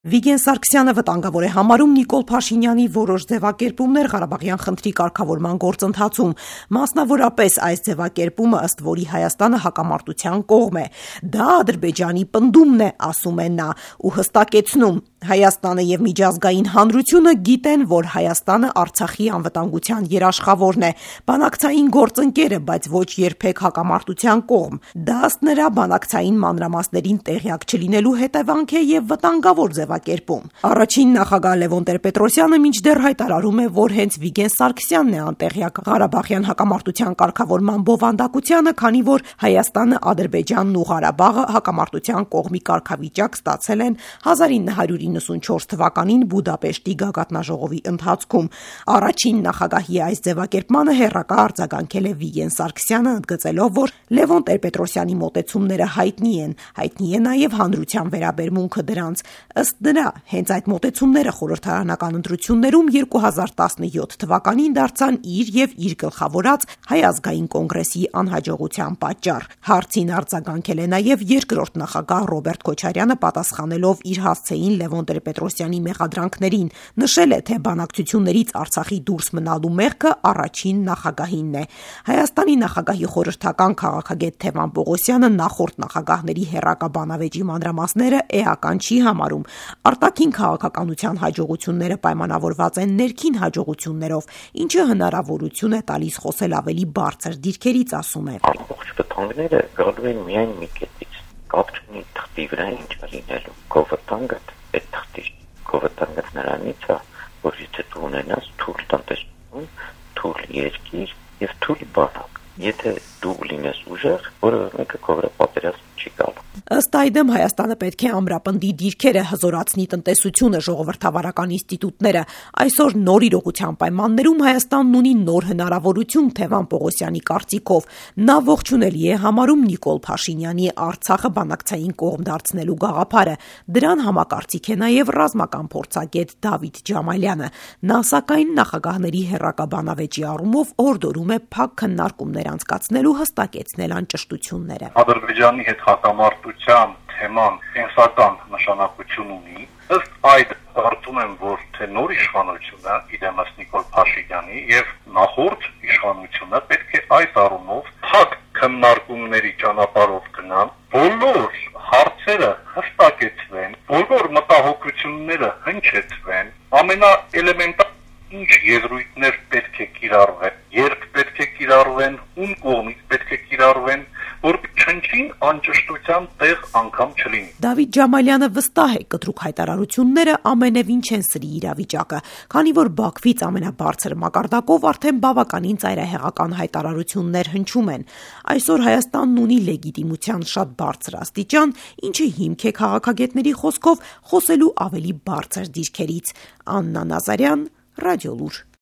Վիգեն Սարգսյանը վտանգավոր է համարում Նիկոլ Փաշինյանի որոշ ձևակերպումներ Ղարաբաղյան խնդրի կարգավորման գործընթացում, մասնավորապես այս ձևակերպումը, ըստ որի Հայաստանը հակամարտության կողմ է։ Դա Ադրբեջանի պնդումն է, ասում է նա, ու հստակեցնում. Հայաստանը եւ միջազգային հանրությունը գիտեն, որ Հայաստանը Արցախի անվտանգության երաշխավորն է, բանակցային գործընկերը, բայց ոչ երբեք հակամարտության կողմ։ Դա ըստ նրա բանակցային մանրամասներին տեղյակ չլինելու հետևանք է եւ վտանգավոր ձևակերպում։ Առաջին նախագահ Լևոն Տեր-Պետրոսյանը մինչդեռ հայտարարում է, որ հենց Վիգեն Սարգսյանն է անտեղյակ Ղարաբաղյան հակամարտության կարգավորման բովանդակությանը, քանի որ Հայաստանը, Ադրբեջանն ու Ղարաբաղը հակամարտության կողմի կարգավիճակ ստացել են 1994 թվականին Բուդապեշտի գագաթնաժողովի ընթացքում։ Առաջին նախագահի այս ձևակերպմանը հեռակա արձագանքել է Վիգեն Սարգսյանը, ընդգծելով, որ Լևոն Տեր-Պետրոսյանի մոտեցումները հայտնի են նաև հանրության վերաբերմունքը դրանց։ Ըստ նրա, հենց այդ մոտեցումները խորհրդարանական ընտրություններում 2017 թվականին դարձան իր եւ իր գլխավորած Հայ ազգային կոնգրեսի անհաջողության պատճառ։ Հարցին արձագանքել է նաև երկրորդ նախագահ Ռոբերտ Քոչարյանը, պատասխանելով իր հասցեին Լևոն Տեր-Պետրոսյանի մեղադրանքներին, նշել է, թե բանակցություններից Արցախի դուրս մնալու մեղքը առաջին նախագահինն է։ Հայաստանի նախագահի խորհրդական քաղաքագետ Թևան Պողոսյանը նախորդ նախագահների հեռակա բանավեճի մանրամասները էական չի համարում։ Արտաքին քաղաքականության հաջողությունները պայմանավորված են ներքին հաջողություններով, ինչը հնարավորություն է տալիս խոսել ավելի բարձր դիրքերից, ասում է։ Ամբողջ վտանգները գալու են միայն մի կետից, կապ չունի թղթի վրա ինչ լինելու։ Քո վտանգը այդ թղթի վտանգը նրանից է, որ եթե դու ունենաս թույլ տնտեսություն, թույլ երկիր եւ թույլ բանակ, եթե դու լինես ուժեղ, որևէ մեկը քո վրա պատերազմ չի գալու։ Ըստ այդմ Հայաստանը պետք է ամրապնդի դիրքերը, հզորացնի տնտեսությունը, ժողովրդավարական ինստիտուտները։ Այսօր նոր իրողության պայմաններում Հայաստանն ունի նոր հնարավորություն, Թևան Պողոսյանի կարծիքով։ Նա ողջունելի է համարում Նիկոլ Փաշինյանի Արցախը բանակցային կողմ դարձնելու գաղափարը։ Դրան համակարծիք է նաև ռազմական փորձագետ Դավիթ Ջամալյանը։ Նա, սակայն, նախագահների հեռակա բանավեճի առումով հորդորում է փակ քննարկումներ անցկացնելու, հստակեցնել անճշտությունները։ Ադրբեջանի հետ հակամարտության թեման կենսական նշանակություն ունի։ Ըստ այդ կարծում եմ, որ թե նոր իշխանությունը իդեմս Նիկոլ Փաշինյանի եւ նախորդ իշխանությունը պետք է այս առումով փակ քննարկումների ճանապարհով գնան, բոլոր հարցերը հստակեցվեն, բոլոր մտահոգությունները հնչեցվեն, ամենաէլեմենտար ինչ եզրույթներ պետք է կիրառվեն, երբ պետք է կիրառվեն, ում կողմից պետք է կիրառվեն, որ չնչին անճշտության տեղ անգամ չլինի։ Դավիթ Ջամալյանը վստահ է, կտրուկ հայտարարությունները ամենևին չեն սրի իրավիճակը, քանի որ Բաքվից ամենաբարձր մակարդակով արդեն բավականին ծայրահեղական հայտարարություններ հնչում են։ Այսօր Հայաստանն ունի լեգիտիմության շատ բարձր աստիճան, ինչը հիմք է քաղաքագետների խոսքով խոսելու ավելի բարձր դիրքերից։ Աննա Նազարյան, Ռադիոլուր։